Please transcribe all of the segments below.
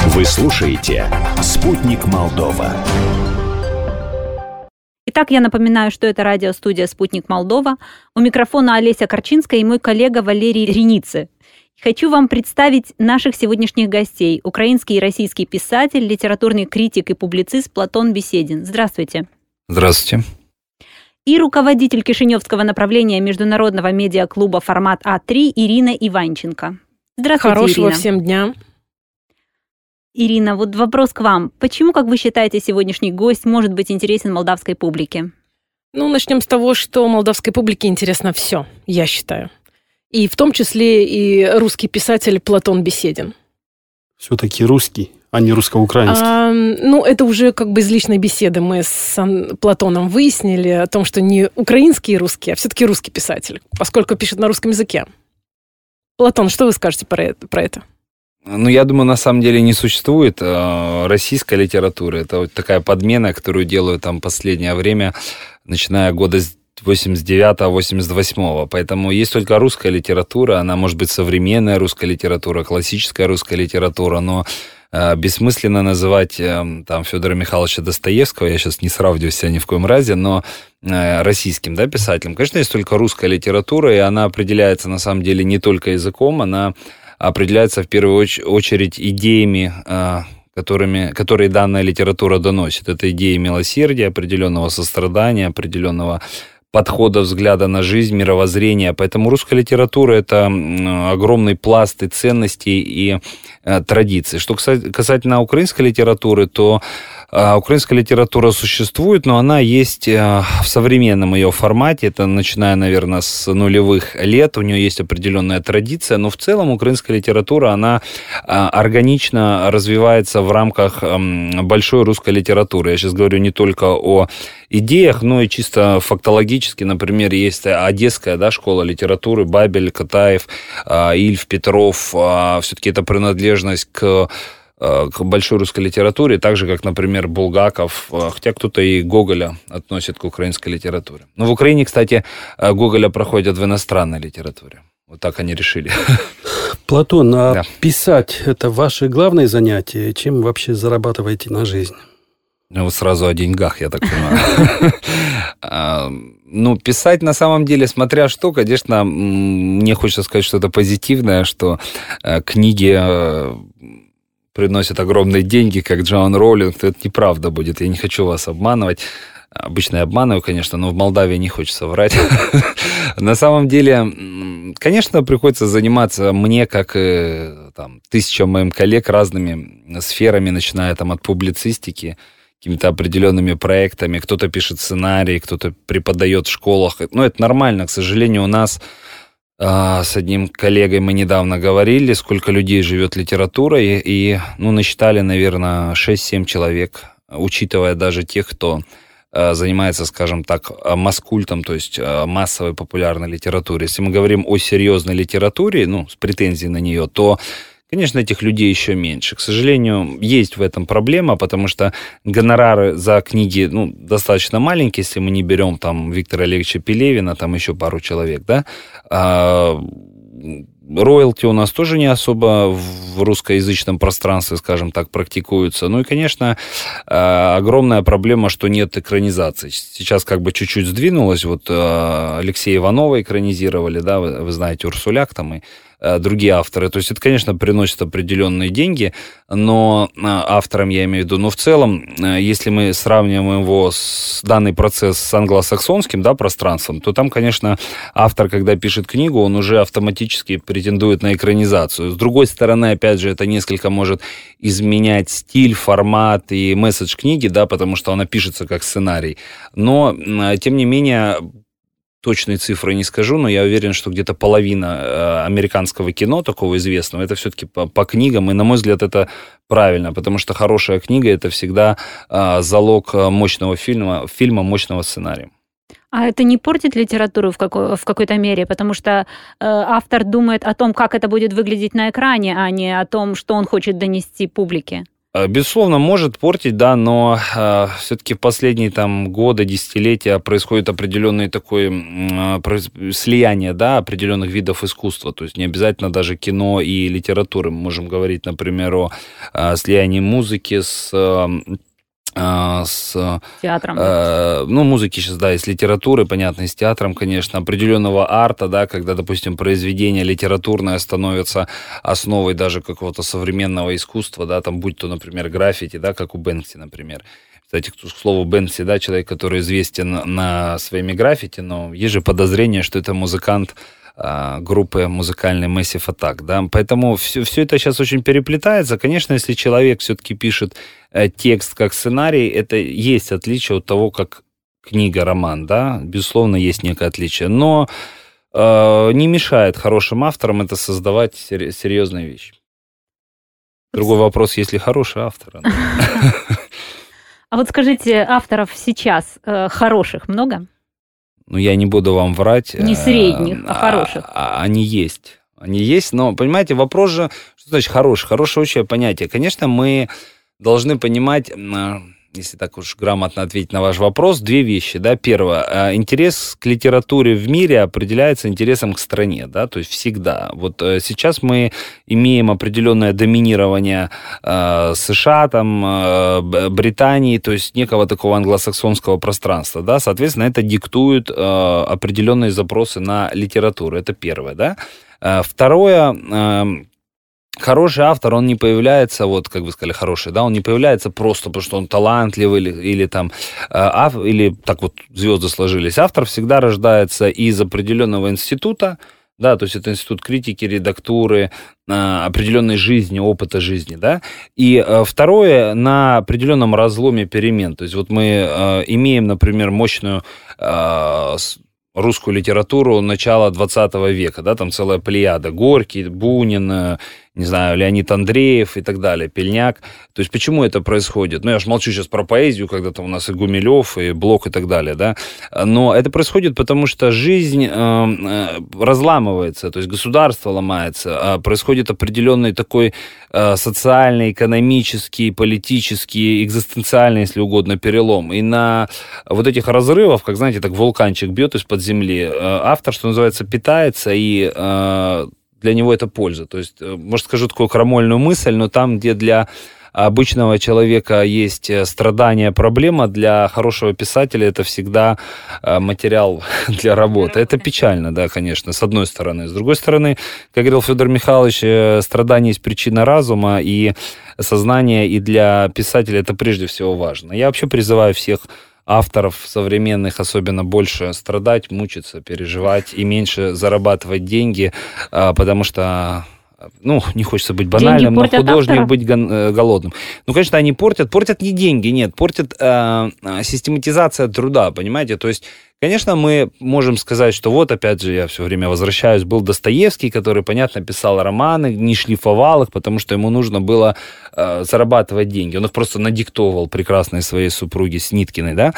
Вы слушаете «Спутник Молдова». Итак, я напоминаю, что это радиостудия «Спутник Молдова». У микрофона Олеся Корчинская и мой коллега Валерий Реницы. Хочу вам представить наших сегодняшних гостей. Украинский и российский писатель, литературный критик и публицист Платон Беседин. Здравствуйте. Здравствуйте. И руководитель кишиневского направления международного медиаклуба «Формат А3» Ирина Иванченко. Здравствуйте, Хорошего Ирина. всем дня. Ирина, вот вопрос к вам. Почему, как вы считаете, сегодняшний гость может быть интересен молдавской публике? Начнем с того, что молдавской публике интересно все, я считаю. И в том числе и русский писатель Платон Беседин. Все-таки русский, а не русско-украинский. Это уже как бы из личной беседы мы с Платоном выяснили о том, что не украинский и русский, а все-таки русский писатель, поскольку пишет на русском языке. Платон, что вы скажете про это? Я думаю, на самом деле не существует российской литературы. Это вот такая подмена, которую делают там последнее время, начиная года с 89-88. Поэтому есть только русская литература, она может быть современная русская литература, классическая русская литература, но бессмысленно называть там Федора Михайловича Достоевского, я сейчас не сравниваю себя ни в коем разе, но российским, писателем. Конечно, есть только русская литература, и она определяется на самом деле не только языком, она определяется в первую очередь идеями, которые данная литература доносит. Это идеи милосердия, определенного сострадания, определенного подхода, взгляда на жизнь, мировоззрения. Поэтому русская литература – это огромный пласт и ценностей, и традиций. Что касательно украинской литературы, то украинская литература существует, но она есть в современном ее формате. Это начиная, наверное, с нулевых лет. У нее есть определенная традиция, но в целом украинская литература, она органично развивается в рамках большой русской литературы. Я сейчас говорю не только о идеях, но и чисто фактологически. Например, есть одесская школа литературы, Бабель, Катаев, Ильф, Петров. Все-таки это принадлежность к большой русской литературе, так же, как, например, Булгаков, хотя кто-то и Гоголя относит к украинской литературе. Но в Украине, кстати, Гоголя проходят в иностранной литературе. Вот так они решили. Платон, писать – это ваше главное занятие? Чем вообще зарабатываете на жизнь? Сразу о деньгах, я так понимаю. Писать на самом деле, смотря что, конечно, мне хочется сказать что-то позитивное, что книги приносят огромные деньги, как Джоан Роулинг, то это неправда будет. Я не хочу вас обманывать. Обычно я обманываю, конечно, но в Молдавии не хочется врать. На самом деле, конечно, приходится заниматься мне, как и тысячам моим коллег, разными сферами, начиная от публицистики, какими-то определенными проектами. Кто-то пишет сценарий, кто-то преподает в школах. Это нормально. К сожалению, у нас с одним коллегой мы недавно говорили, сколько людей живет литературой, и насчитали, наверное, 6-7 человек, учитывая даже тех, кто занимается, скажем так, маскультом, то есть массовой популярной литературой. Если мы говорим о серьезной литературе, с претензией на нее, то, конечно, этих людей еще меньше. К сожалению, есть в этом проблема, потому что гонорары за книги, достаточно маленькие, если мы не берем Виктора Олеговича Пелевина, еще пару человек, роялти у нас тоже не особо в русскоязычном пространстве, скажем так, практикуются. И, конечно, огромная проблема, что нет экранизации. Сейчас чуть-чуть сдвинулось. Алексея Иванова экранизировали, вы знаете, Урсуляк и другие авторы. То есть это, конечно, приносит определенные деньги, но авторам я имею в виду. Но в целом, если мы сравниваем его данный процесс с англосаксонским пространством, то там, конечно, автор, когда пишет книгу, он уже автоматически претендует на экранизацию. С другой стороны, опять же, это несколько может изменять стиль, формат и месседж книги, потому что она пишется как сценарий. Но, тем не менее, точные цифры не скажу, но я уверен, что где-то половина американского кино, такого известного, это все-таки по книгам, и, на мой взгляд, это правильно, потому что хорошая книга – это всегда залог мощного фильма, мощного сценария. А это не портит литературу в какой-то мере, потому что автор думает о том, как это будет выглядеть на экране, а не о том, что он хочет донести публике? Безусловно, может портить, да, но все-таки в последние годы, десятилетия происходит определенное такое слияние, да, определенных видов искусства. То есть не обязательно даже кино и литературы. Мы можем говорить, например, о слиянии музыки с театром. Музыки сейчас, да, и с литературой, понятно, и с театром, конечно, определенного арта, да, когда, допустим, произведение литературное становится основой даже какого-то современного искусства, да, там, будь то, например, граффити, да, как у Бэнкси, например. Кстати, к слову, Бэнкси, да, человек, который известен на своими граффити, но есть же подозрение, что это музыкант группы музыкальной Massive Attack, да, поэтому все это сейчас очень переплетается. Конечно, если человек все-таки пишет текст как сценарий, это есть отличие от того, как книга, роман, да, безусловно, есть некое отличие, но не мешает хорошим авторам это создавать серьезные вещи. Другой вопрос, есть ли хороший автор. А вот скажите, авторов сейчас хороших много? Я не буду вам врать. Не средних, а хороших. Они есть. Они есть, но, понимаете, вопрос же, что значит хороший? Хорошее общее понятие. Конечно, мы должны понимать, если так уж грамотно ответить на ваш вопрос, две вещи. Да? Первое. Интерес к литературе в мире определяется интересом к стране. Да? То есть всегда. Вот сейчас мы имеем определенное доминирование США, Британии, то есть некого такого англосаксонского пространства. Да? Соответственно, это диктует определенные запросы на литературу. Это первое. Да? Второе. Хороший автор, он не появляется, вот как вы сказали, хороший, да, он не появляется просто потому, что он талантливый или так вот звезды сложились. Автор всегда рождается из определенного института, да, то есть это институт критики, редактуры, определенной жизни, опыта жизни, да. И второе, на определенном разломе перемен. То есть вот мы имеем, например, мощную русскую литературу начала 20 века, да, там целая плеяда: Горький, Бунин, не знаю, Леонид Андреев и так далее, Пельняк. То есть почему это происходит? Я же молчу сейчас про поэзию, когда там у нас и Гумилев, и Блок и так далее, да. Но это происходит потому, что жизнь разламывается, то есть государство ломается, происходит определенный такой социальный, экономический, политический, экзистенциальный, если угодно, перелом. И на вот этих разрывах, как, знаете, так вулканчик бьет из-под земли, автор, что называется, питается, и для него это польза. То есть, может, скажу такую крамольную мысль, но там, где для обычного человека есть страдания, проблема, для хорошего писателя это всегда материал для работы. Это печально, да, конечно, с одной стороны. С другой стороны, как говорил Федор Михайлович, страдание есть причина разума, и сознание, и для писателя это прежде всего важно. Я вообще призываю всех авторов современных особенно больше страдать, мучиться, переживать и меньше зарабатывать деньги, потому что, не хочется быть банальным, но художник автора? Быть голодным. Конечно, они портят не деньги, нет, портят систематизация труда, понимаете, то есть, конечно, мы можем сказать, что вот, опять же, я все время возвращаюсь, был Достоевский, который, понятно, писал романы, не шлифовал их, потому что ему нужно было зарабатывать деньги. Он их просто надиктовывал прекрасной своей супруге Сниткиной, да.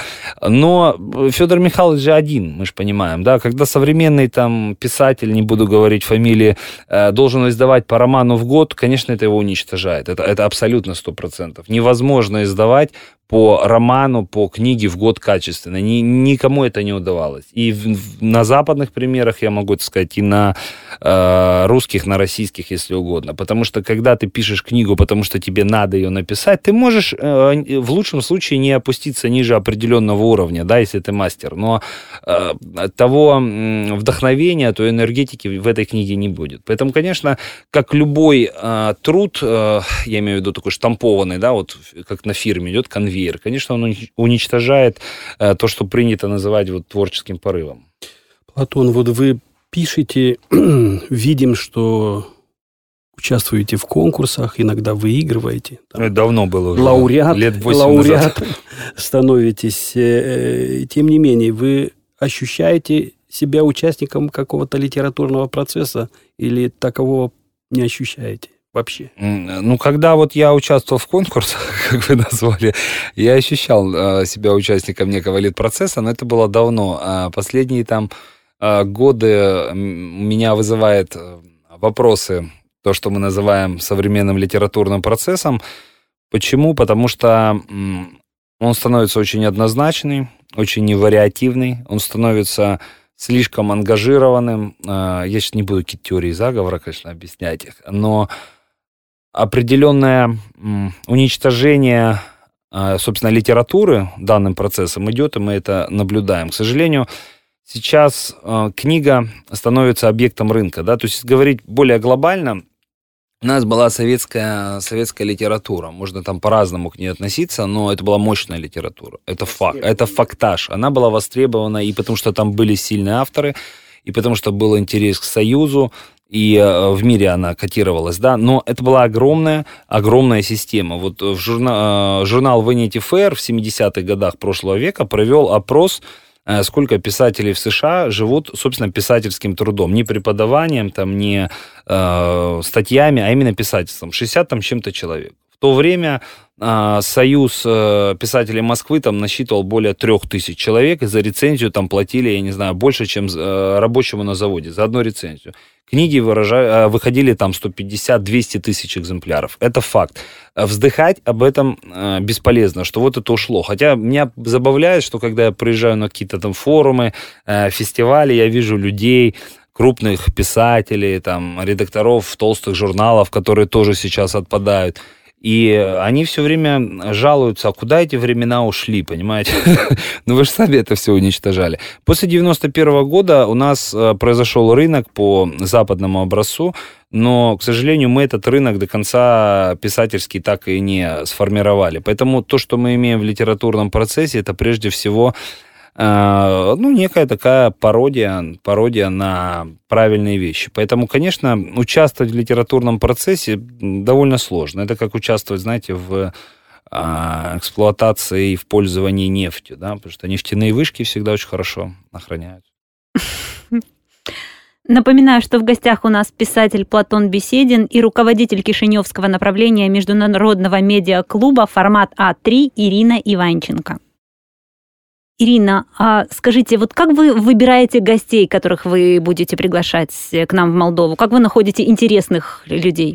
Но Федор Михайлович же один, мы же понимаем, да. Когда современный писатель, не буду говорить фамилии, должен издавать по роману в год, конечно, это его уничтожает. Это абсолютно 100%. Невозможно издавать по роману, по книге в год качественно. Никому это не удавалось. И на западных примерах, я могу это сказать, и на русских, на российских, если угодно. Потому что, когда ты пишешь книгу, потому что тебе надо ее написать, ты можешь в лучшем случае не опуститься ниже определенного уровня, да, если ты мастер. Но того вдохновения, той энергетики в этой книге не будет. Поэтому, конечно, как любой труд, я имею в виду такой штампованный, да, вот как на фирме идет конвейер, конечно, он уничтожает то, что принято называть творческим порывом. Платон, вот вы пишете, видим, что участвуете в конкурсах, иногда выигрываете. Это давно было уже. Лет 8 назад. Становитесь. Тем не менее, вы ощущаете себя участником какого-то литературного процесса или такового не ощущаете? Вообще. Когда я участвовал в конкурсах, как вы назвали, я ощущал себя участником некого литпроцесса, но это было давно. Последние годы меня вызывает вопросы, то, что мы называем современным литературным процессом, Почему? Потому что он становится очень однозначный, очень невариативный, он становится слишком ангажированным. Я сейчас не буду какие-то теории заговора, конечно, объяснять их, но определенное уничтожение, собственно, литературы данным процессом идет, и мы это наблюдаем. К сожалению, сейчас книга становится объектом рынка, да, то есть говорить более глобально, у нас была советская литература, можно там по-разному к ней относиться, но это была мощная литература, это факт, это фактаж, она была востребована и потому что там были сильные авторы, и потому что был интерес к Союзу, и в мире она котировалась, да, но это была огромная система. Вот журнал Vanity Fair в 70-х годах прошлого века провел опрос, сколько писателей в США живут, собственно, писательским трудом. Не преподаванием, там, не статьями, а именно писательством. 60 там чем-то человек. В то время Союз писателей Москвы там насчитывал более 3000 человек, и за рецензию там платили, я не знаю, больше, чем рабочему на заводе, за одну рецензию. Книги выходили там 150-200 тысяч экземпляров. Это факт. Вздыхать об этом бесполезно, что вот это ушло. Хотя меня забавляет, что когда я приезжаю на какие-то там форумы, фестивали, я вижу людей, крупных писателей, там, редакторов толстых журналов, которые тоже сейчас отпадают. И они все время жалуются, а куда эти времена ушли, понимаете? Ну, вы же сами это все уничтожали. После 91 года у нас произошел рынок по западному образцу, но, к сожалению, мы этот рынок до конца писательский так и не сформировали. Поэтому то, что мы имеем в литературном процессе, это прежде всего некая такая пародия на правильные вещи. Поэтому, конечно, участвовать в литературном процессе довольно сложно. Это как участвовать, знаете, в эксплуатации и в пользовании нефтью, да, потому что нефтяные вышки всегда очень хорошо охраняются. Напоминаю, что в гостях у нас писатель Платон Беседин и руководитель кишиневского направления Международного медиаклуба «Формат А3» Ирина Иванченко. Ирина, а скажите, вот как вы выбираете гостей, которых вы будете приглашать к нам в Молдову? Как вы находите интересных людей?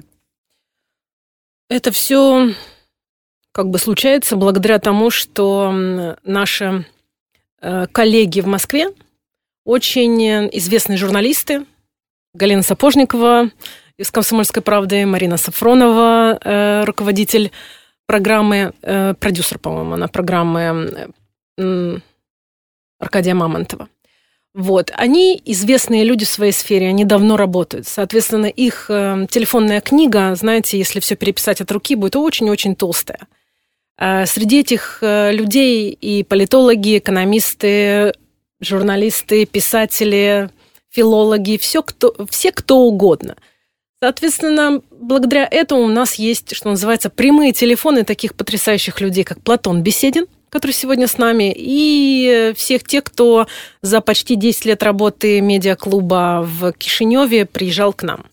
Это все как бы случается благодаря тому, что наши коллеги в Москве очень известные журналисты. Галина Сапожникова из «Комсомольской правды», Марина Сафронова, руководитель программы, продюсер, по-моему, она программы Аркадия Мамонтова. Вот. Они известные люди в своей сфере, они давно работают. Соответственно, их телефонная книга, знаете, если все переписать от руки, будет очень-очень толстая. Среди этих людей и политологи, экономисты, журналисты, писатели, филологи, все кто угодно. Соответственно, благодаря этому у нас есть, что называется, прямые телефоны таких потрясающих людей, как Платон Беседин, который сегодня с нами, и всех тех, кто за почти 10 лет работы медиаклуба в Кишиневе приезжал к нам.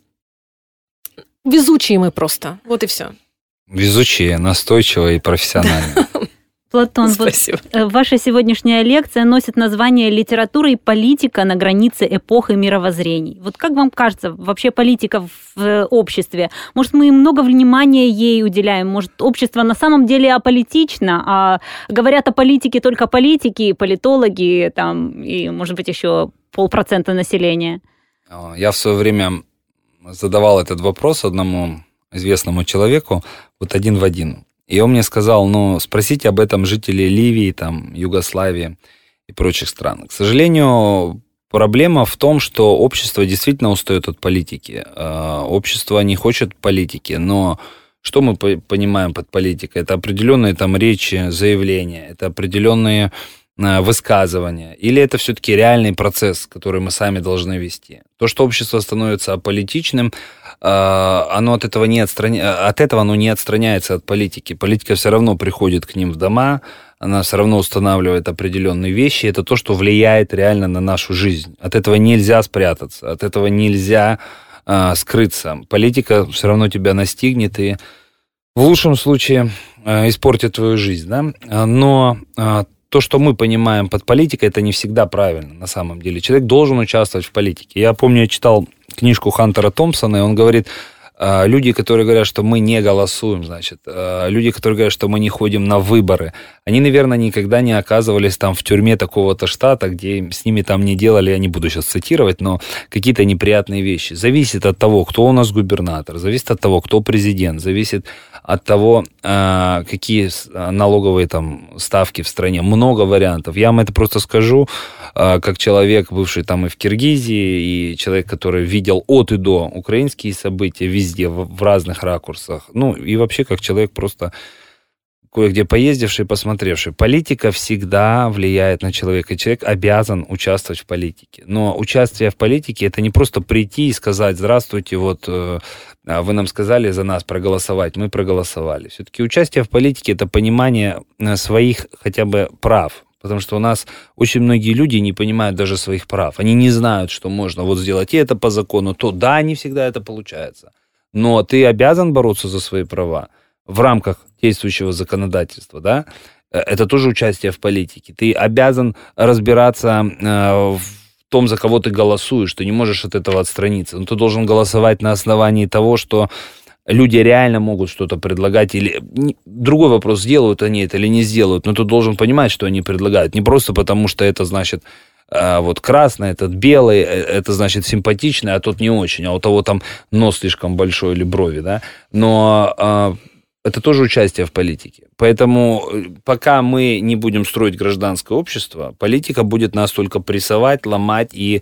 Везучие мы просто. Вот и все. Везучие, настойчивые и профессиональные. Платон, вот ваша сегодняшняя лекция носит название «Литература и политика на границе эпох и мировоззрений». Вот как вам кажется, вообще политика в обществе? Может, мы много внимания ей уделяем? Может, общество на самом деле аполитично, а говорят о политике только политики, политологи, там, и, может быть, еще 0,5% населения? Я в свое время задавал этот вопрос одному известному человеку, вот один в один. И он мне сказал, спросите об этом жителей Ливии, там, Югославии и прочих стран. К сожалению, проблема в том, что общество действительно устает от политики. Общество не хочет политики, но что мы понимаем под политикой? Это определенные там речи, заявления, это определенные высказывания, или это все-таки реальный процесс, который мы сами должны вести. То, что общество становится аполитичным, оно от этого не отстраняется от политики. Политика все равно приходит к ним в дома, она все равно устанавливает определенные вещи. Это то, что влияет реально на нашу жизнь. От этого нельзя спрятаться, от этого нельзя скрыться. Политика все равно тебя настигнет и в лучшем случае испортит твою жизнь. Да? Но то, что мы понимаем под политикой, это не всегда правильно на самом деле. Человек должен участвовать в политике. Я помню, я читал книжку Хантера Томпсона, и он говорит, люди, которые говорят, что мы не голосуем, значит, люди, которые говорят, что мы не ходим на выборы, они, наверное, никогда не оказывались там в тюрьме такого-то штата, где с ними там не делали, я не буду сейчас цитировать, но какие-то неприятные вещи. Зависит от того, кто у нас губернатор, зависит от того, кто президент, зависит от того, какие налоговые там ставки в стране. Много вариантов. Я вам это просто скажу, как человек, бывший там и в Киргизии, и человек, который видел от и до украинские события везде, в разных ракурсах. Ну, и вообще как человек просто кое-где поездивший, посмотревший. Политика всегда влияет на человека. Человек обязан участвовать в политике. Но участие в политике – это не просто прийти и сказать: здравствуйте, вот вы нам сказали за нас проголосовать, мы проголосовали. Все-таки участие в политике – это понимание своих хотя бы прав. Потому что у нас очень многие люди не понимают даже своих прав. Они не знают, что можно вот сделать и это по закону, то да, не всегда это получается. Но ты обязан бороться за свои права в рамках действующего законодательства, да? Это тоже участие в политике. Ты обязан разбираться в том, за кого ты голосуешь. Ты не можешь от этого отстраниться. Но ты должен голосовать на основании того, что люди реально могут что-то предлагать. Или другой вопрос, сделают они это или не сделают. Но ты должен понимать, что они предлагают. Не просто потому, что это значит вот красный, этот белый, это значит симпатичный, а тот не очень. А у того там нос слишком большой или брови, да? Но это тоже участие в политике. Поэтому пока мы не будем строить гражданское общество, политика будет нас только прессовать, ломать и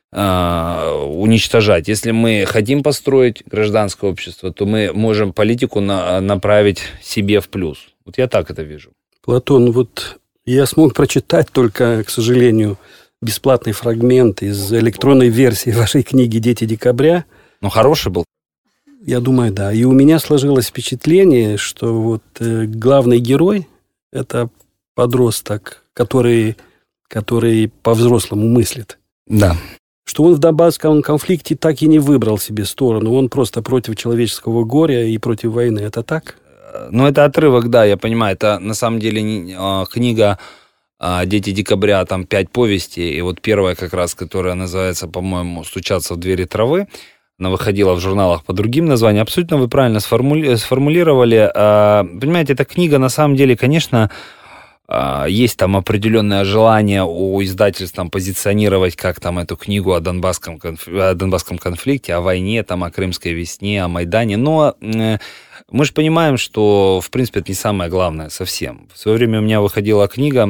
уничтожать. Если мы хотим построить гражданское общество, то мы можем политику направить себе в плюс. Вот я так это вижу. Платон, вот я смог прочитать только, к сожалению, бесплатный фрагмент из электронной версии вашей книги «Дети декабря». Ну, хороший был. Я думаю, да. И у меня сложилось впечатление, что вот главный герой – это подросток, который по-взрослому мыслит. Да. Что он в Донбасском конфликте так и не выбрал себе сторону. Он просто против человеческого горя и против войны. Это так? Ну, это отрывок, да, я понимаю. Это на самом деле книга «Дети декабря», там 5 повестей. И вот первая как раз, которая называется, по-моему, «Стучаться в двери травы». Она выходила в журналах по другим названиям. Абсолютно вы правильно сформулировали. Понимаете, эта книга, на самом деле, конечно, есть там определенное желание у издательств там позиционировать как там эту книгу о Донбасском конфликте, о войне, там, о Крымской весне, о Майдане. Но мы же понимаем, что, в принципе, это не самое главное совсем. В свое время у меня выходила книга,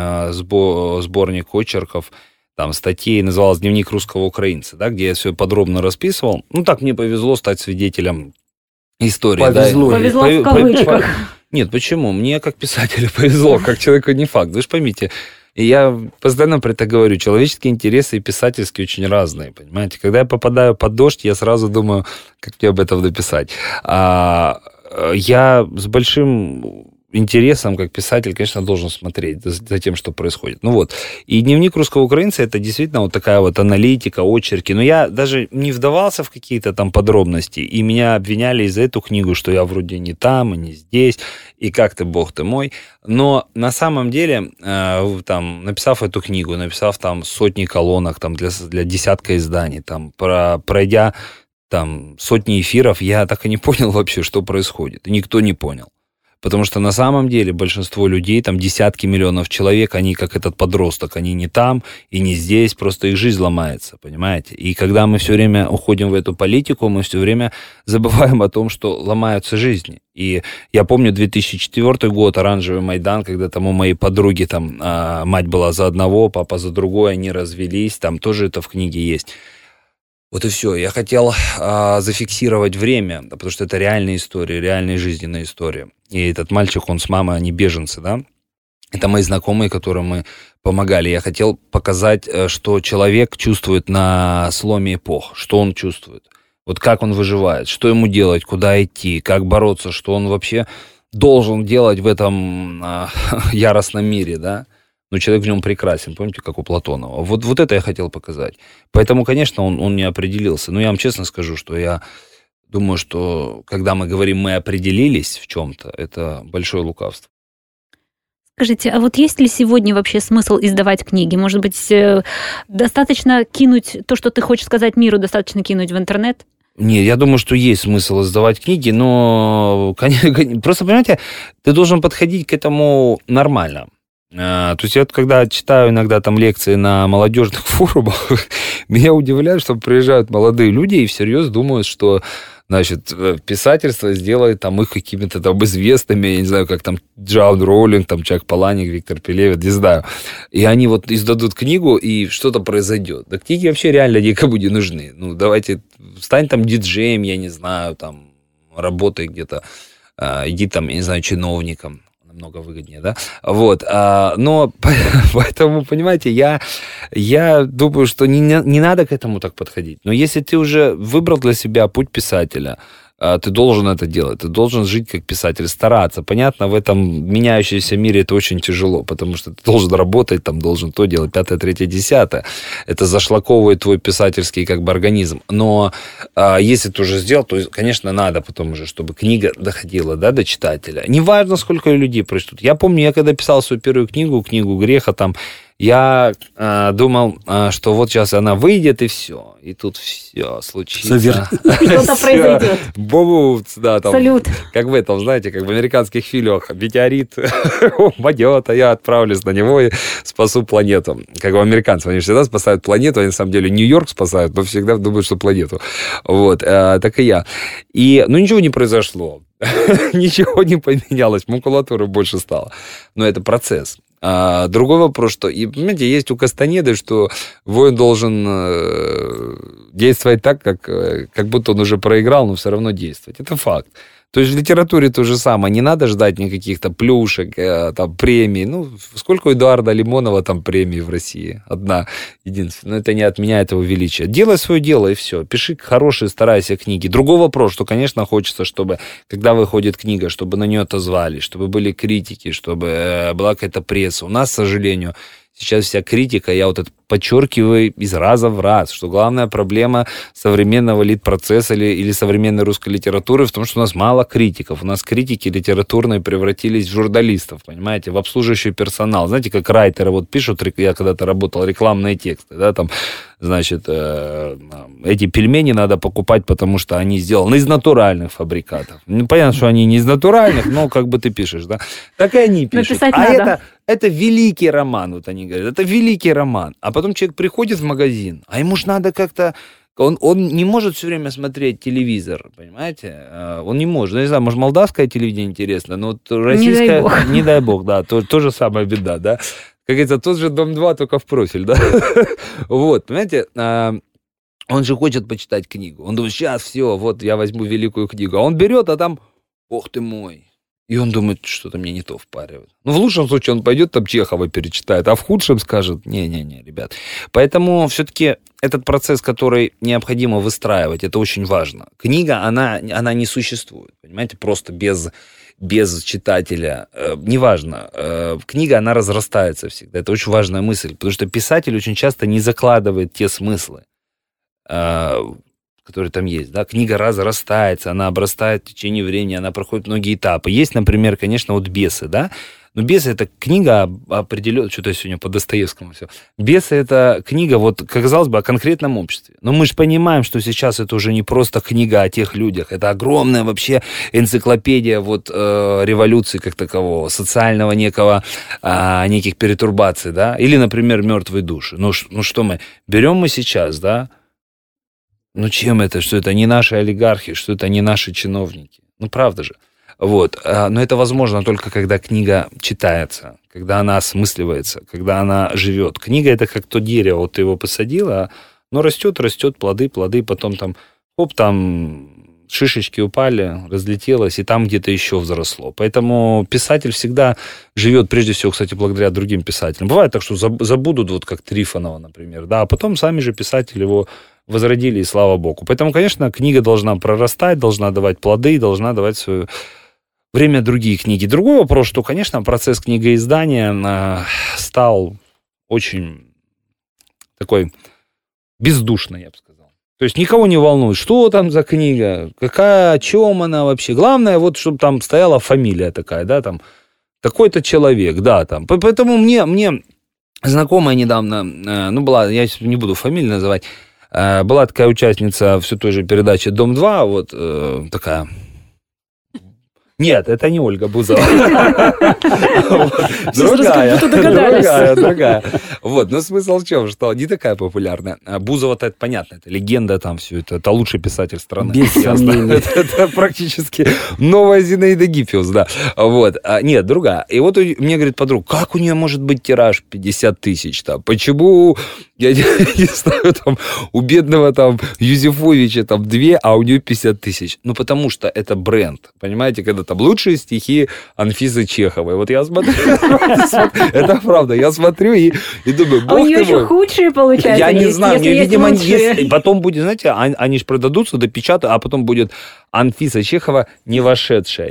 сборник очерков, там статьи, называлась «Дневник русского украинца», да, где я все подробно расписывал. Ну, так мне повезло стать свидетелем истории. Повезло. Да? Повезло в кавычках. Нет, почему? Мне как писателю повезло, как человеку не факт. Вы же поймите, я постоянно про это говорю, человеческие интересы и писательские очень разные, понимаете? Когда я попадаю под дождь, я сразу думаю, как мне об этом написать. Я с большим интересом, как писатель, конечно, должен смотреть за тем, что происходит. Ну вот. И «Дневник русского украинца» — это действительно вот такая вот аналитика, очерки. Но я даже не вдавался в какие-то там подробности, и меня обвиняли за эту книгу, что я вроде не там и не здесь, и как ты, бог ты мой. Но на самом деле, там, написав эту книгу, написав там сотни колонок там, для десятка изданий, там, пройдя там сотни эфиров, я так и не понял вообще, что происходит. И никто не понял. Потому что на самом деле большинство людей, там десятки миллионов человек, они как этот подросток, они не там и не здесь, просто их жизнь ломается, понимаете? И когда мы все время уходим в эту политику, мы все время забываем о том, что ломаются жизни. И я помню 2004 год, оранжевый Майдан, когда там у моей подруги там мать была за одного, папа за другой, они развелись, там тоже это в книге есть. Вот и все. Я хотел зафиксировать время, потому что это реальная история, реальная жизненная история. И этот мальчик, он с мамой, они беженцы, да? Это мои знакомые, которым мы помогали. Я хотел показать, что человек чувствует на сломе эпох, что он чувствует. Вот как он выживает, что ему делать, куда идти, как бороться, что он вообще должен делать в этом яростном мире, да? Но человек в нем прекрасен, помните, как у Платонова. Вот это я хотел показать. Поэтому, конечно, он не определился. Но я вам честно скажу, что я думаю, что когда мы говорим «мы определились в чем-то», это большое лукавство. Скажите, а вот есть ли сегодня вообще смысл издавать книги? Может быть, достаточно кинуть то, что ты хочешь сказать миру, достаточно кинуть в интернет? Нет, я думаю, что есть смысл издавать книги, но просто, понимаете, ты должен подходить к этому нормально. То есть я вот когда читаю иногда там лекции на молодежных форумах, меня удивляет, что приезжают молодые люди и всерьез думают, что, значит, писательство сделает там их какими-то там известными, я не знаю, как там Джоан Роулинг, там Чак Паланик, Виктор Пелевин, не знаю. И они вот издадут книгу, и что-то произойдет. Да книги вообще реально никому не нужны. Ну, давайте, стань там диджеем, я не знаю, там, работай где-то, иди там, я не знаю, чиновником. Намного выгоднее, да? Вот. Но поэтому, понимаете, я думаю, что не надо к этому так подходить. Но если ты уже выбрал для себя путь писателя, ты должен это делать, ты должен жить как писатель, стараться. Понятно, в этом меняющемся мире это очень тяжело, потому что ты должен работать, там, должен то делать, 5, 3, 10. Это зашлаковывает твой писательский как бы организм. Но если ты уже сделал, то, конечно, надо потом уже, чтобы книга доходила, да, до читателя. Неважно, сколько людей прочтут. Я помню, я когда писал свою первую книгу «Греха», там, я думал, что вот сейчас она выйдет, и все. И тут все случится. Что-то произойдет. Бумц, да, там. Салют. Как в этом, знаете, как в американских фильмах. Метеорит упадет, а я отправлюсь на него и спасу планету. Как у американцев. Они всегда спасают планету, они на самом деле Нью-Йорк спасают, но всегда думают, что планету. Вот, так и я. И, ничего не произошло. Ничего не поменялось, макулатуры больше стало. Но это процесс. Другой вопрос, что, и, понимаете, есть у Кастанеды, что воин должен действовать так, как будто он уже проиграл, но все равно действовать. Это факт. То есть в литературе то же самое. Не надо ждать никаких там плюшек, там, премий. Ну, сколько у Эдуарда Лимонова там премий в России? Одна, единственная. Но это не отменяет его величия. Делай свое дело, и все. Пиши хорошие, старайся книги. Другой вопрос, что, конечно, хочется, чтобы, когда выходит книга, чтобы на нее отозвались, чтобы были критики, чтобы была какая-то пресса. У нас, к сожалению, сейчас вся критика, я вот это подчеркиваю из раза в раз, что главная проблема современного литпроцесса или современной русской литературы в том, что у нас мало критиков. У нас критики литературные превратились в журналистов, понимаете, в обслуживающий персонал. Знаете, как райтеры вот пишут, я когда-то работал, рекламные тексты, да, там, значит, эти пельмени надо покупать, потому что они сделаны из натуральных фабрикатов. Ну, понятно, что они не из натуральных, но как бы ты пишешь, да. Так и они пишут. Написать надо. Это великий роман, вот они говорят, это великий роман. А потом человек приходит в магазин, а ему же надо как-то... Он не может все время смотреть телевизор, понимаете? Он не может. Ну, не знаю, может, молдавское телевидение интересно, но вот российское... Не дай бог, да, то же самая беда, да. Как говорится, тот же «Дом-2», только в профиль, да. Вот, понимаете, он же хочет почитать книгу. Он думает, сейчас все, вот я возьму великую книгу. А он берет, а там, ох ты мой. И он думает, что-то мне не то впаривает. Ну, в лучшем случае он пойдет там Чехова перечитает, а в худшем скажет, не-не-не, ребят. Поэтому все-таки этот процесс, который необходимо выстраивать, это очень важно. Книга, она не существует, понимаете, просто без читателя. Неважно. Книга, она разрастается всегда. Это очень важная мысль, потому что писатель очень часто не закладывает те смыслы, которые там есть, да, книга разрастается, она обрастает в течение времени, она проходит многие этапы. Есть, например, конечно, вот «Бесы», да, но «Бесы» — это книга определенная, что-то я сегодня по Достоевскому все. «Бесы» — это книга, вот, казалось бы, о конкретном обществе. Но мы же понимаем, что сейчас это уже не просто книга о тех людях, это огромная вообще энциклопедия вот революции как такового, социального неких перетурбаций, да, или, например, «Мертвые души». Ну что мы, берем мы сейчас, да, ну, чем это? Что это не наши олигархи, что это не наши чиновники? Ну, правда же. Вот. Но это возможно только когда книга читается, когда она осмысливается, когда она живет. Книга — это как то дерево, вот ты его посадил, оно растет, плоды, потом там, там шишечки упали, разлетелось, и там где-то еще взросло. Поэтому писатель всегда живет, прежде всего, кстати, благодаря другим писателям. Бывает так, что забудут, вот как Трифонова, например, да, а потом сами же писатели его возродили, и слава богу. Поэтому, конечно, книга должна прорастать, должна давать плоды, должна давать свое время другие книги. Другой вопрос, что, конечно, процесс книгоиздания стал очень такой бездушный, я бы сказал. То есть никого не волнует, что там за книга, о чем она вообще. Главное, вот, чтобы там стояла фамилия такая, да, там, такой-то человек, да, там. Поэтому мне знакомая недавно, была, я не буду фамилию называть, Была такая участница все той же передачи «Дом-2», вот такая... Нет, это не Ольга Бузова. Другая. Вот, но смысл в чем, что не такая популярная. Бузова-то, это понятно, это легенда там все, это лучший писатель страны. Без сомнения. Это практически новая Зинаида Гиппиус, да. Вот. Нет, другая. И вот мне говорит подруга, как у нее может быть тираж 50 тысяч там? Почему, я не знаю, там, у бедного там Юзефовича там 2, а у нее 50 тысяч? Ну, потому что это бренд, понимаете, когда там лучшие стихи Анфисы Чеховой. Вот я смотрю, это правда, я смотрю и думаю, бог ты мой. А у нее еще худшие, получается, я не знаю, если видимо, есть потом будет, знаете, они же продадутся, допечатают, а потом будет Анфиса Чехова не вошедшая.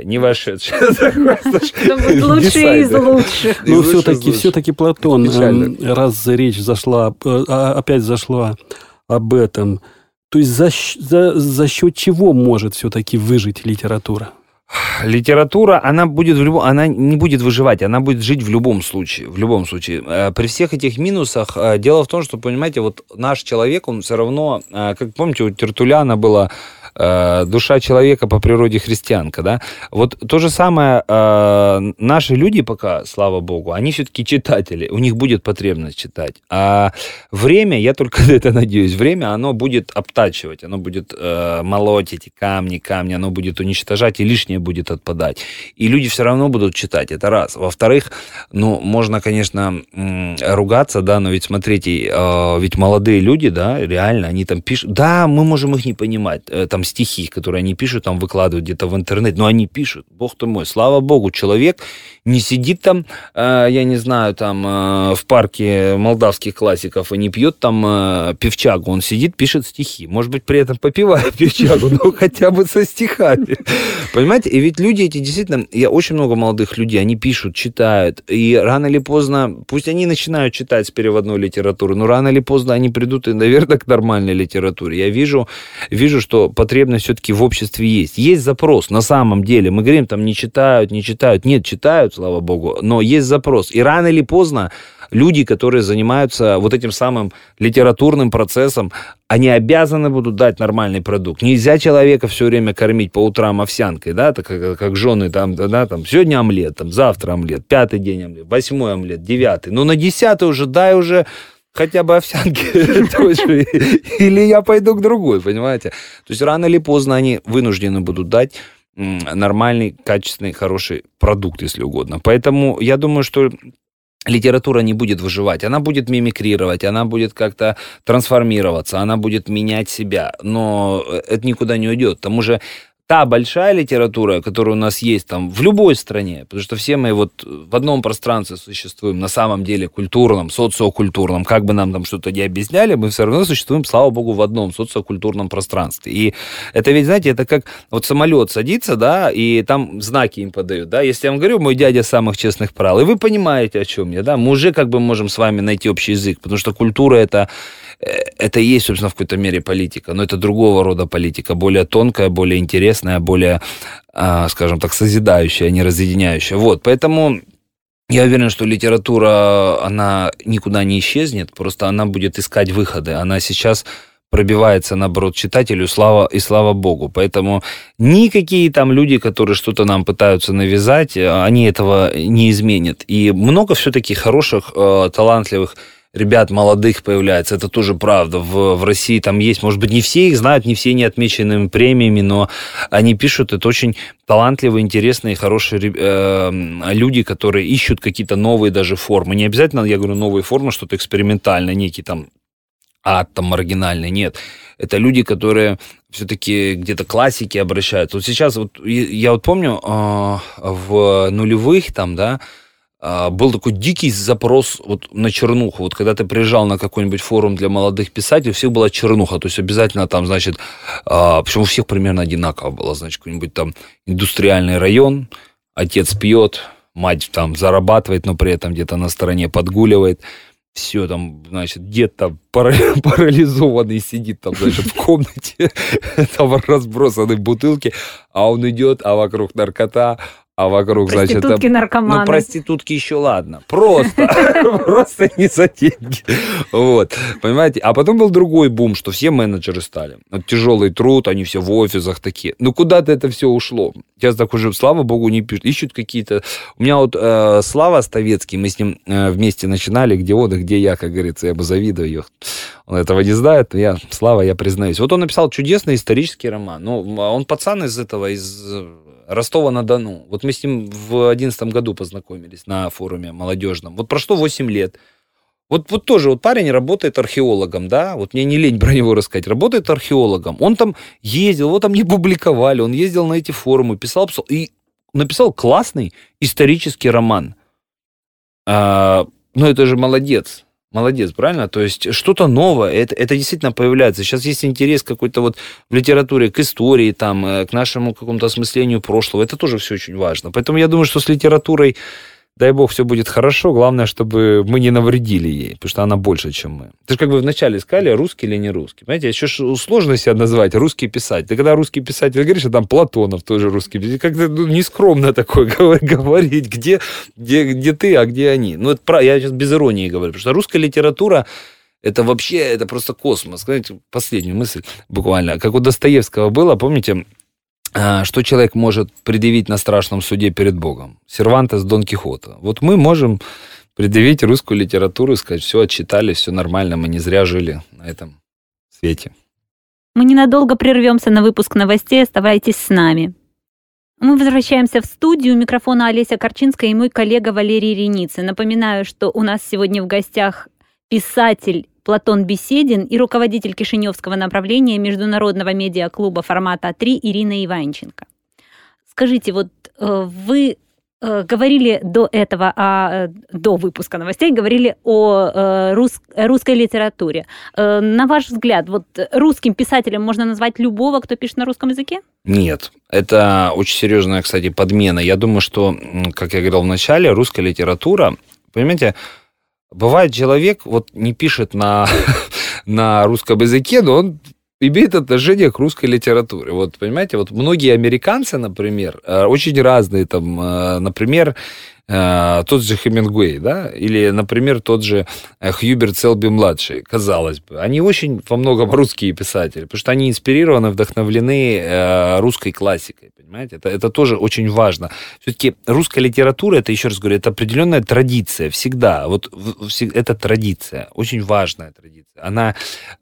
Лучшие из лучших. Ну, все-таки, Платон, раз речь опять зашла об этом, то есть за счет чего может все-таки выжить литература? Литература, она не будет выживать, она будет жить в любом случае. При всех этих минусах, дело в том, что, понимаете, вот наш человек, он все равно, как помните, у Тертуллиана была душа человека по природе христианка, да? Вот то же самое, наши люди пока, слава богу, они все-таки читатели, у них будет потребность читать. А время, я только на это надеюсь, время, оно будет обтачивать, оно будет молоть эти камни, оно будет уничтожать, и лишнее будет отпадать. И люди все равно будут читать, это раз. Во-вторых, ну, можно, конечно, ругаться, да, но ведь смотрите, ведь молодые люди, да, реально, они там пишут, да, мы можем их не понимать, там стихи, которые они пишут, там выкладывают где-то в интернет, но они пишут, бог ты мой, слава богу, человек не сидит там, я не знаю, там в парке молдавских классиков и не пьет там пивчагу, он сидит, пишет стихи, может быть, при этом попивает пивчагу, но хотя бы со стихами, понимаете, и ведь люди эти действительно, я очень много молодых людей, они пишут, читают, и рано или поздно, пусть они начинают читать с переводной литературы, но рано или поздно они придут и, наверное, к нормальной литературе. Я вижу, что потребность все-таки в обществе есть. Есть запрос, на самом деле. Мы говорим, там, не читают. Нет, читают, слава богу, но есть запрос. И рано или поздно люди, которые занимаются вот этим самым литературным процессом, они обязаны будут дать нормальный продукт. Нельзя человека все время кормить по утрам овсянкой, да, так как жены там, да, там, сегодня омлет, там, завтра омлет, 5-й день омлет, 8-й омлет, 9-й. Но на 10-й уже дай уже хотя бы овсянки, или я пойду к другой, понимаете? То есть рано или поздно они вынуждены будут дать нормальный, качественный, хороший продукт, если угодно. Поэтому я думаю, что литература не будет выживать, она будет мимикрировать, она будет как-то трансформироваться, она будет менять себя, но это никуда не уйдет. К тому же та большая литература, которая у нас есть там в любой стране, потому что все мы вот в одном пространстве существуем, на самом деле культурном, социокультурном, как бы нам там что-то не объясняли, мы все равно существуем, слава богу, в одном социокультурном пространстве. И это ведь, знаете, это как вот самолет садится, да, и там знаки им подают, да, если я вам говорю, мой дядя самых честных правил, и вы понимаете, о чем я, да, мы уже как бы можем с вами найти общий язык, потому что культура это и есть, собственно, в какой-то мере политика, но это другого рода политика, более тонкая, более интересная, более, скажем так, созидающая, не разъединяющая. Вот, поэтому я уверен, что литература, она никуда не исчезнет, просто она будет искать выходы. Она сейчас пробивается, наоборот, читателю, слава богу. Поэтому никакие там люди, которые что-то нам пытаются навязать, они этого не изменят. И много все-таки хороших, талантливых ребят молодых появляется, это тоже правда. В России там есть, может быть, не все их знают, не все не отмечены премиями, но они пишут, это очень талантливые, интересные, хорошие люди, которые ищут какие-то новые даже формы. Не обязательно, я говорю, новые формы, что-то экспериментальное, некий там ад там маргинальный, нет. Это люди, которые все-таки где-то к классике обращаются. Вот сейчас, вот я вот помню, в нулевых там, да, был такой дикий запрос вот на чернуху. Вот когда ты приезжал на какой-нибудь форум для молодых писателей, у всех была чернуха. То есть обязательно там, значит, причем у всех примерно одинаково было. Значит, какой-нибудь там индустриальный район, отец пьет, мать там зарабатывает, но при этом где-то на стороне подгуливает. Все там, значит, дед там парализованный сидит там, значит, в комнате, там разбросаны бутылки, а он идет, а вокруг наркота, А вокруг, значит... Проститутки, наркоманы. Ну, проститутки еще ладно. Просто не за деньги. Вот, понимаете? А потом был другой бум, что все менеджеры стали. Вот тяжелый труд, они все в офисах такие. Ну, куда-то это все ушло. Сейчас так уже, слава богу, не пишут. Ищут какие-то... У меня вот Слава Ставецкий, мы с ним вместе начинали, где он и где я, как говорится, я бы завидую. Он этого не знает, но Слава, я признаюсь. Вот он написал чудесный исторический роман. Ну, он пацан из Ростова-на-Дону. Вот мы с ним в 2011 году познакомились на форуме молодежном. Вот прошло 8 лет. Вот тоже вот парень работает археологом, да, вот мне не лень про него рассказать, работает археологом. Он там ездил, его там не публиковали, он ездил на эти форумы, писал и написал классный исторический роман. Ну, это же молодец. Молодец, правильно? То есть что-то новое, это действительно появляется. Сейчас есть интерес какой-то вот в литературе к истории, там, к нашему какому-то осмыслению прошлого. Это тоже все очень важно. Поэтому я думаю, что с литературой, дай бог, все будет хорошо. Главное, чтобы мы не навредили ей, потому что она больше, чем мы. Ты же как бы вначале сказали, русский или не русский. Понимаете, еще сложно себя назвать русский писатель. Ты когда русский писатель говоришь, а там Платонов тоже русский писатель, как-то нескромно такое говорить, где ты, а где они. Ну, это я сейчас без иронии говорю, потому что русская литература это вообще, это просто космос. Знаете, последнюю мысль буквально. Как у Достоевского было, помните, что человек может предъявить на страшном суде перед Богом? Сервантес Дон Кихота. Вот мы можем предъявить русскую литературу и сказать, все отчитали, все нормально, мы не зря жили на этом свете. Мы ненадолго прервемся на выпуск новостей, оставайтесь с нами. Мы возвращаемся в студию. У микрофона Олеся Корчинская и мой коллега Валерий Реницын. Напоминаю, что у нас сегодня в гостях писатель Платон Беседин и руководитель Кишиневского направления Международного медиаклуба формата А3 Ирина Иванченко. Скажите, вот вы говорили до этого, до выпуска новостей, говорили о русской литературе. На ваш взгляд, вот русским писателем можно назвать любого, кто пишет на русском языке? Нет. Это очень серьезная, кстати, подмена. Я думаю, что, как я говорил в начале, русская литература, понимаете, бывает, человек вот не пишет на русском языке, но он имеет отношение к русской литературе. Вот, понимаете, вот многие американцы, например, очень разные, там, например, тот же Хемингуэй, да, или, например, тот же Хьюберт Селби-младший, казалось бы, они очень во многом русские писатели, потому что они инспирированы, вдохновлены русской классикой, понимаете, это тоже очень важно. Все-таки русская литература, это, еще раз говорю, это определенная традиция, всегда, вот это традиция, очень важная традиция, она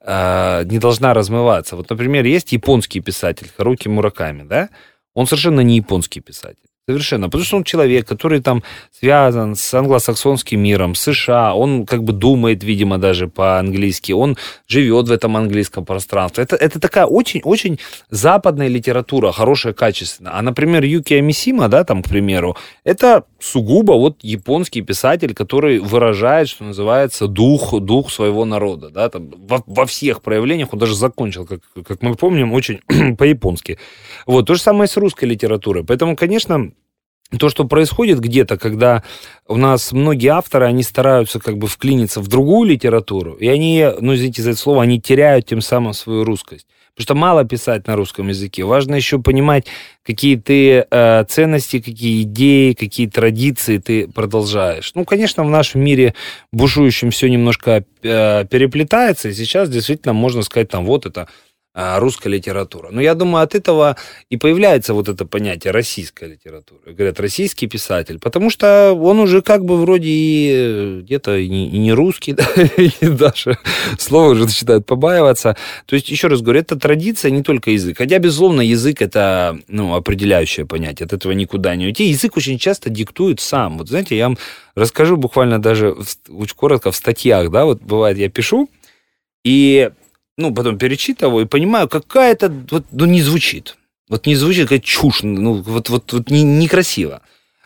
не должна размываться. Вот, например, есть японский писатель Харуки Мураками, да, он совершенно не японский писатель. Совершенно. Потому что он человек, который там связан с англосаксонским миром, с США, он как бы думает, видимо, даже по-английски, он живет в этом английском пространстве. Это такая очень-очень западная литература, хорошая, качественная. А, например, Юкия Мисима, да, там, к примеру, это сугубо вот японский писатель, который выражает, что называется, дух своего народа, да, там, во всех проявлениях, он даже закончил, как мы помним, очень по-японски. Вот, то же самое с русской литературой. Поэтому, конечно, то, что происходит где-то, когда у нас многие авторы, они стараются как бы вклиниться в другую литературу, и они, ну, извините за это слово, они теряют тем самым свою русскость. Потому что мало писать на русском языке. Важно еще понимать, какие ты ценности, какие идеи, какие традиции ты продолжаешь. Ну, конечно, в нашем мире бушующем все немножко переплетается, и сейчас действительно можно сказать, там, вот это русская литература. Но я думаю, от этого и появляется вот это понятие российская литература. Говорят, российский писатель, потому что он уже как бы вроде и где-то и не русский, да, и даже слово уже начинает побаиваться. То есть, еще раз говорю, это традиция, не только язык. Хотя, безусловно, язык это, ну, определяющее понятие, от этого никуда не уйти. Язык очень часто диктует сам. Вот знаете, я вам расскажу буквально даже очень коротко в статьях, да, вот бывает, я пишу, и потом перечитываю и понимаю, какая-то, вот, не звучит. Вот не звучит, какая чушь, вот некрасиво.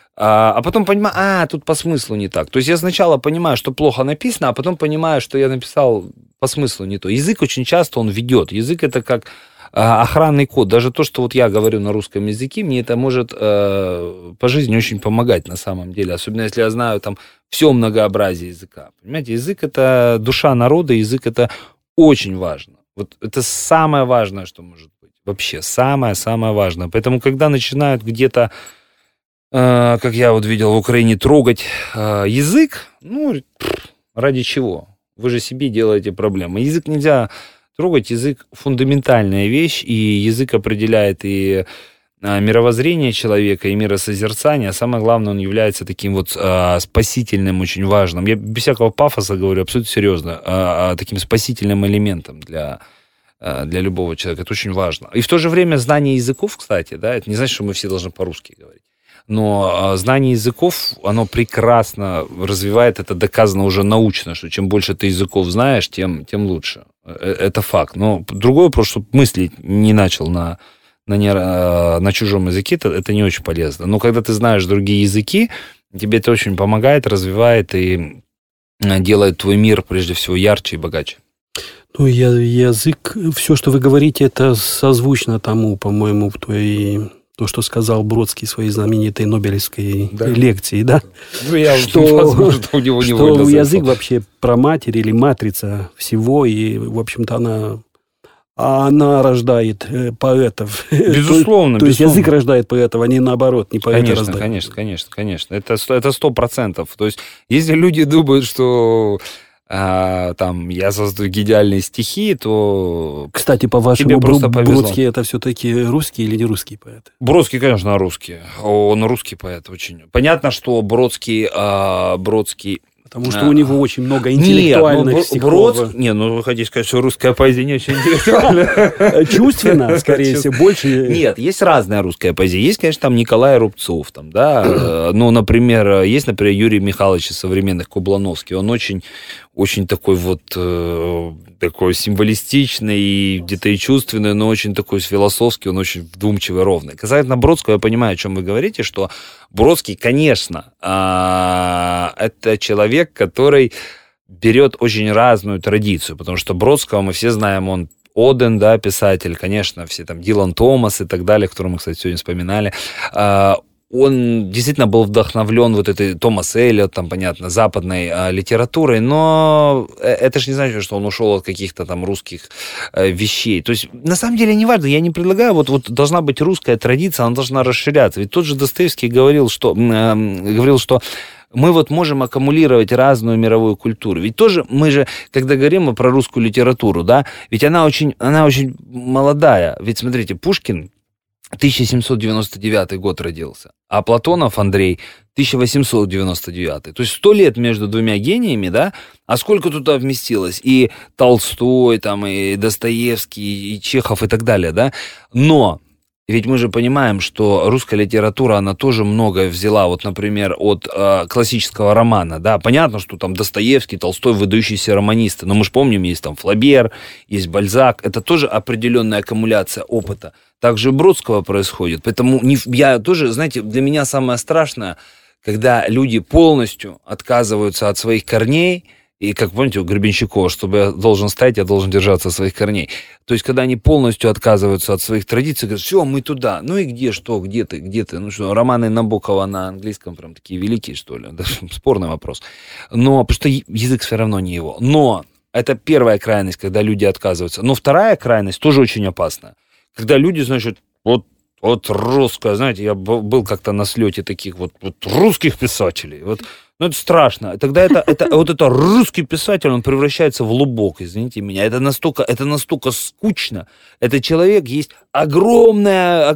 А потом понимаю, тут по смыслу не так. То есть я сначала понимаю, что плохо написано, а потом понимаю, что я написал по смыслу не то. Язык очень часто он ведет. Язык это как охранный код. Даже то, что вот я говорю на русском языке, мне это может по жизни очень помогать на самом деле. Особенно если я знаю там все многообразие языка. Понимаете, язык это душа народа, язык это очень важно. Вот это самое важное, что может быть. Вообще, самое-самое важное. Поэтому, когда начинают где-то как я вот видел в Украине, трогать язык, ради чего? Вы же себе делаете проблемы. Язык нельзя трогать, язык фундаментальная вещь, и язык определяет и мировоззрение человека, и миросозерцание, а самое главное, он является таким вот спасительным, очень важным. Я без всякого пафоса говорю, абсолютно серьезно, таким спасительным элементом для любого человека. Это очень важно. И в то же время знание языков, кстати, да, это не значит, что мы все должны по-русски говорить. Но знание языков, оно прекрасно развивает, это доказано уже научно, что чем больше ты языков знаешь, тем лучше. Это факт. Но другой вопрос, чтобы мыслить не начал на чужом языке, это не очень полезно. Но когда ты знаешь другие языки, тебе это очень помогает, развивает и делает твой мир, прежде всего, ярче и богаче. Ну, язык, все, что вы говорите, это созвучно тому, по-моему, то, что сказал Бродский в своей знаменитой Нобелевской лекции, да? У него что язык вообще праматерь или матрица всего, и, в общем-то, она рождает поэтов. Безусловно. То есть язык рождает поэтов, а не наоборот, не поэты рождают. Конечно. Это 100%. То есть, если люди думают, что я создаю идеальные стихи, то... Кстати, по-вашему, Бродский это все-таки русский или не русский поэт? Бродский, конечно, русский. Он русский поэт очень. Понятно, что Бродский... Потому что у него очень много интеллектуальных стихов. Вы хотите сказать, что русская поэзия не очень интеллектуальная? Чувственно, скорее всего, больше... Нет, есть разная русская поэзия. Есть, конечно, там Николай Рубцов, например, есть, Юрий Михайлович из современных, Кублановский. Он очень такой такой символистичный, и где-то и чувственный, но очень такой философский, он очень вдумчивый, ровный. Касательно Бродского, я понимаю, о чем вы говорите, что Бродский, конечно, это человек, который берет очень разную традицию, потому что Бродского мы все знаем, он Оден, да, писатель, конечно, все там Дилан Томас и так далее, которого мы, кстати, сегодня вспоминали. Он действительно был вдохновлен этой Томас Эллиот, понятно, западной литературой, но это же не значит, что он ушел от каких-то там русских вещей. То есть, на самом деле, не важно, я не предлагаю, должна быть русская традиция, она должна расширяться. Ведь тот же Достоевский говорил, что мы можем аккумулировать разную мировую культуру. Ведь тоже мы же, когда говорим про русскую литературу, да, ведь она очень молодая. Ведь, смотрите, Пушкин 1799 год родился, а Платонов Андрей 1899. То есть 100 лет между двумя гениями, да? А сколько туда вместилось? И Толстой, и Достоевский, и Чехов, и так далее, да? Но ведь мы же понимаем, что русская литература, она тоже многое взяла, например, от классического романа, да, понятно, что там Достоевский, Толстой, выдающиеся романисты, но мы же помним, есть там Флабер, есть Бальзак, это тоже определенная аккумуляция опыта. Также Бродского происходит, поэтому я тоже, знаете, для меня самое страшное, когда люди полностью отказываются от своих корней. И, как помните, у Гребенщикова, чтобы я должен стоять, я должен держаться своих корней. То есть, когда они полностью отказываются от своих традиций, говорят, все, мы туда. Ну и где ты? Ну что, романы Набокова на английском прям такие великие, что ли? Даже спорный вопрос. Но, потому что язык все равно не его. Но это первая крайность, когда люди отказываются. Но вторая крайность тоже очень опасна. Когда люди, значит, русская, знаете, я был как-то на слете таких русских писателей, это страшно. Тогда это русский писатель, он превращается в лубок, извините меня. Это настолько скучно. Это человек, есть огромная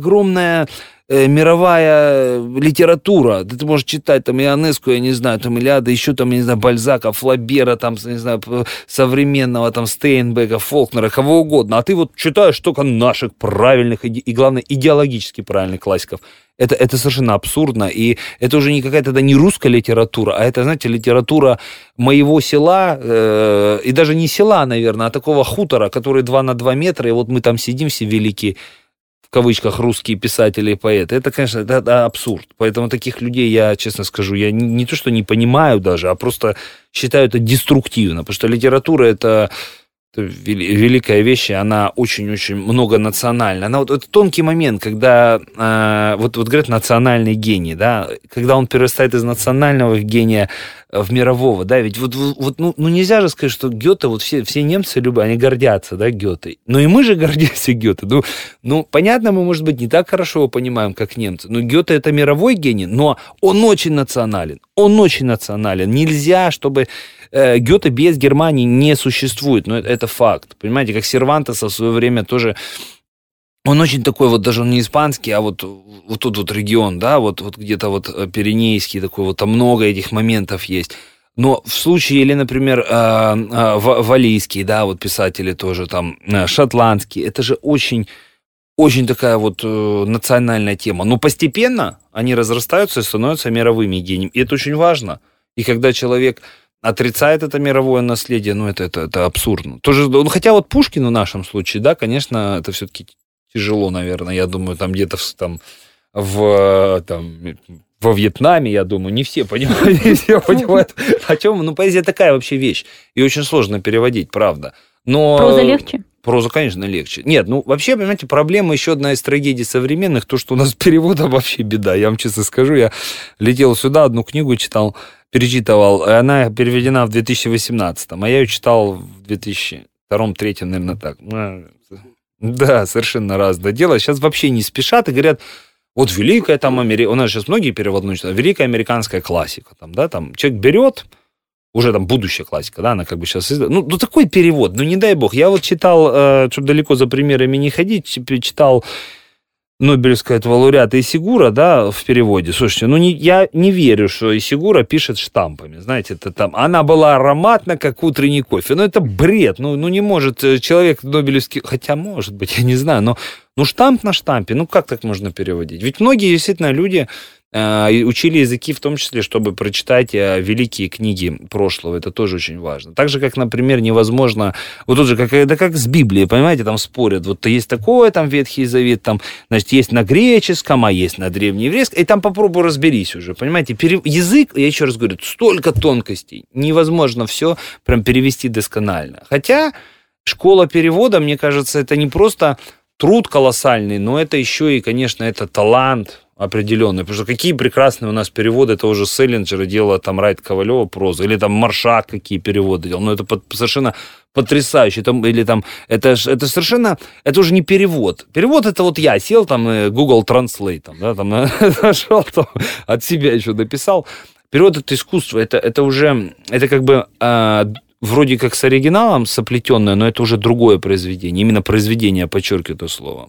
мировая литература. Ты можешь читать Ионеску, я не знаю, Илиада, еще я не знаю, Бальзака, Флабера, не знаю, современного, Стейнбека, Фолкнера, кого угодно. А ты читаешь только наших правильных и, главное, идеологически правильных классиков. Это совершенно абсурдно, и это уже не какая-то не русская литература, а это, знаете, литература моего села, и даже не села, наверное, а такого хутора, который 2 на 2 метра, и мы там сидим все великие, в кавычках, русские писатели и поэты. Это, конечно, это абсурд. Поэтому таких людей, я честно скажу, я не то, что не понимаю даже, а просто считаю это деструктивно, потому что литература — это великая вещь, и она очень-очень многонациональна. Она это тонкий момент, когда вот говорят национальный гений, да, когда он перерастает из национального гения в мирового, да, ведь нельзя же сказать, что Гёте, все немцы любят, они гордятся, да, Гёте. Но и мы же гордимся Гёте. Ну, понятно, мы, может быть, не так хорошо его понимаем, как немцы, но Гёте это мировой гений, но он очень национален. Нельзя, чтобы Гёте без Германии не существует, но это факт. Понимаете, как Сервантеса в свое время тоже, он очень такой даже он не испанский, а вот тут регион, да, вот где-то Пиренейский такой, там много этих моментов есть. Но в случае, или, например, валлийский, да, писатели тоже там, шотландский, это же очень, очень такая национальная тема. Но постепенно они разрастаются и становятся мировыми гениями. И это очень важно. И когда человек отрицает это мировое наследие, это абсурдно. Тоже, хотя Пушкин в нашем случае, да, конечно, это все-таки тяжело, наверное, я думаю, там где-то во Вьетнаме, я думаю, не все понимают, о чем. Поэзия такая вообще вещь, и очень сложно переводить, правда. Но проза легче? Проза, конечно, легче. Нет, вообще, понимаете, проблема, еще одна из трагедий современных, то, что у нас с переводом вообще беда. Я вам честно скажу, я летел сюда, одну книгу перечитывал, и она переведена в 2018, а я ее читал в 2002-2003, наверное, так. Да, совершенно разное дело. Сейчас вообще не спешат и говорят, великая там у нас сейчас многие переводные читают, великая американская классика, там человек берет, уже там будущая классика, да, она как бы сейчас такой перевод, не дай бог. Я читал, чтобы далеко за примерами не ходить, читал Нобелевского лауреата Исигура, да, в переводе. Слушайте, я не верю, что Исигура пишет штампами, знаете, это там, она была ароматна, как утренний кофе. Это бред, не может человек Нобелевский, хотя, может быть, я не знаю, но штамп на штампе, как так можно переводить? Ведь многие действительно люди учили языки в том числе, чтобы прочитать великие книги прошлого. Это тоже очень важно. Так же, как, например, невозможно... тут же, как с Библией, понимаете, там спорят. Есть такое, там Ветхий Завет, там, значит, есть на греческом, а есть на древнееврейском. И там попробуй разберись уже, понимаете. Язык, я еще раз говорю, столько тонкостей. Невозможно все прям перевести досконально. Хотя школа перевода, мне кажется, это не просто труд колоссальный, но это еще и, конечно, это талант определенный. Потому что какие прекрасные у нас переводы того же Селлинджера делала там Райт Ковалева проза, или там Маршак какие переводы делал. Это совершенно потрясающе. Это совершенно, это уже не перевод. Перевод это я сел там Google Translate, нашел, от себя еще дописал. Перевод это искусство, это уже, это как бы вроде как с оригиналом соплетенное, но это уже другое произведение. Именно произведение, подчеркиваю это слово.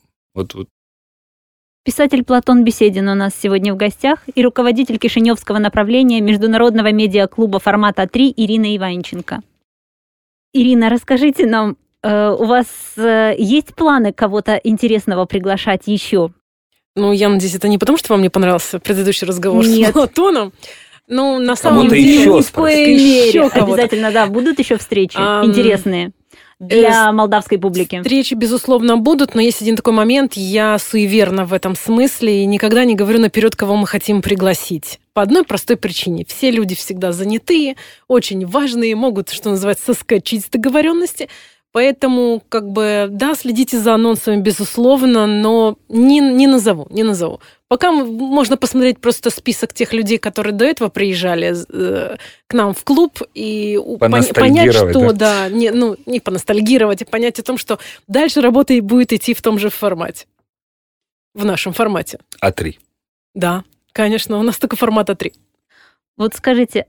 Писатель Платон Беседин у нас сегодня в гостях и руководитель Кишиневского направления Международного медиаклуба формата 3 Ирина Иванченко. Ирина, расскажите нам, у вас есть планы кого-то интересного приглашать еще? Я надеюсь, это не потому, что вам не понравился предыдущий разговор с Платоном. На самом деле, еще в коей мере. Обязательно, да, будут еще встречи интересные для молдавской публики. Встречи, безусловно, будут, но есть один такой момент, я суеверна в этом смысле и никогда не говорю наперед, кого мы хотим пригласить. По одной простой причине. Все люди всегда занятые, очень важные, могут, что называется, соскочить с договоренности. Поэтому, следите за анонсами, безусловно, но не назову. Пока можно посмотреть просто список тех людей, которые до этого приезжали к нам в клуб, и понять, что, не поностальгировать, а понять о том, что дальше работа и будет идти в том же формате. В нашем формате. А3. Да, конечно, у нас только формат А3. Скажите,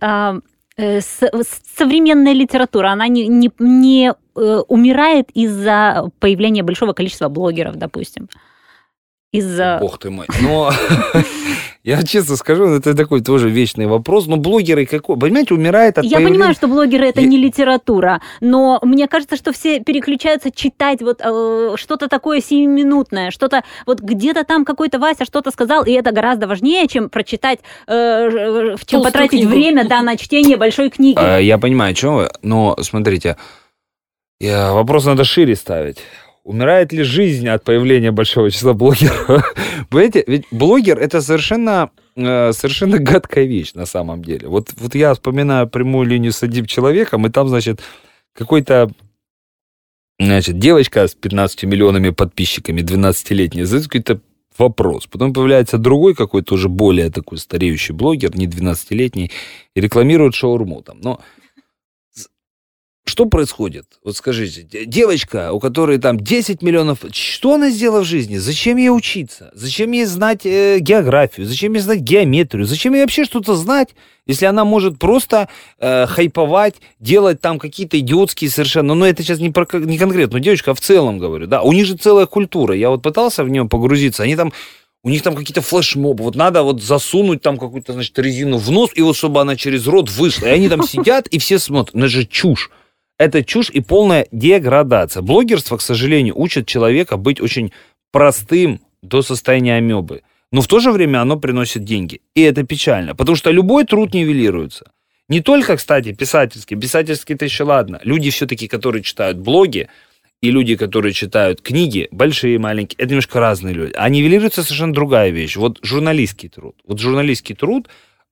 современная литература, она не умирает из-за появления большого количества блогеров, допустим? Бог ты мой. Но я честно скажу, это такой тоже вечный вопрос. Но блогеры понимаете, умирает от появления... Я понимаю, что блогеры это не литература, но мне кажется, что все переключаются читать что-то такое сиюминутное, что-то где-то там какой-то Вася что-то сказал, и это гораздо важнее, чем прочитать, чем потратить время на чтение большой книги. Я понимаю, о чем вы, но смотрите, вопрос надо шире ставить. Умирает ли жизнь от появления большого числа блогеров? Понимаете, ведь блогер это совершенно гадкая вещь на самом деле. Я вспоминаю прямую линию с одним человеком, и там, значит, какой-то Значит, девочка с 15 миллионами подписчиками, 12-летняя, задает какой-то вопрос. Потом появляется другой какой-то уже более такой стареющий блогер, не 12-летний, и рекламирует шаурму там. Но что происходит? Вот скажите, девочка, у которой там 10 миллионов, что она сделала в жизни? Зачем ей учиться? Зачем ей знать географию? Зачем ей знать геометрию? Зачем ей вообще что-то знать, если она может просто хайповать, делать там какие-то идиотские совершенно... Ну, это сейчас не конкретно девочка, а в целом говорю, да. У них же целая культура. Я вот пытался в нее погрузиться. Они там... У них там какие-то флешмобы. Вот надо вот засунуть там какую-то, значит, резину в нос, и вот чтобы она через рот вышла. И они там сидят, и все смотрят. Ну, это же чушь. Это чушь и полная деградация. Блогерство, к сожалению, учит человека быть очень простым до состояния амебы. Но в то же время оно приносит деньги. И это печально, потому что любой труд нивелируется. Не только, кстати, писательский. Писательский-то еще ладно. Люди все-таки, которые читают блоги, и люди, которые читают книги, большие и маленькие, это немножко разные люди. А нивелируется совершенно другая вещь. Вот журналистский труд. Вот журналистский труд